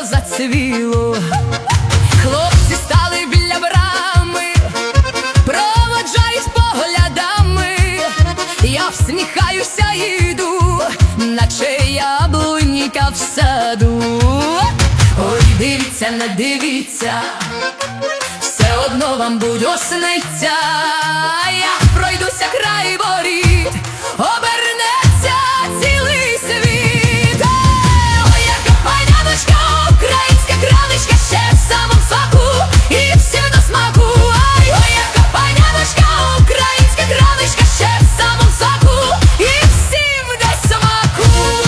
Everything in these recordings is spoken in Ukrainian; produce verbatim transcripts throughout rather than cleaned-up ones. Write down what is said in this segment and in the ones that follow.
зацвіло. Хлопці стали біля брами, проводжають поглядами. Я всміхаюся і йду, наче яблуніка в саду. Ой, дивіться, не дивіться, все одно вам будь сниться. Я пройдуся край воріт, обернеться цілий світ. Ой, яка паняночка, українська кралечка, ще в самому соку і всім до смаку. Ой, ой, яка паняночка, українська кралечка, ще в самому соку і всім до смаку.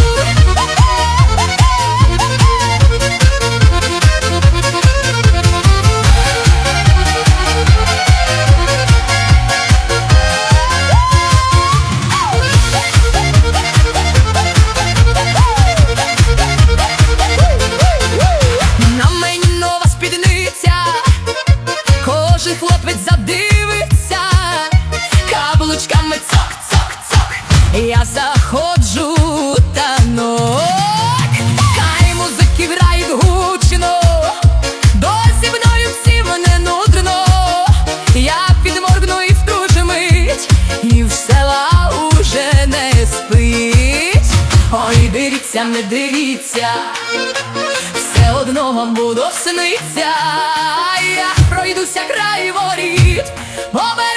Хлопець задивиться, каблучками цок-цок-цок. Я заходжу у танок, хай музики грають гучно, до зі мною всім не нудно. Я підморгну і в ту ж мить, і в села уже не спить. Ой, дивіться, не дивіться, все одно вам буду сниться. Я пройдуся край воріт,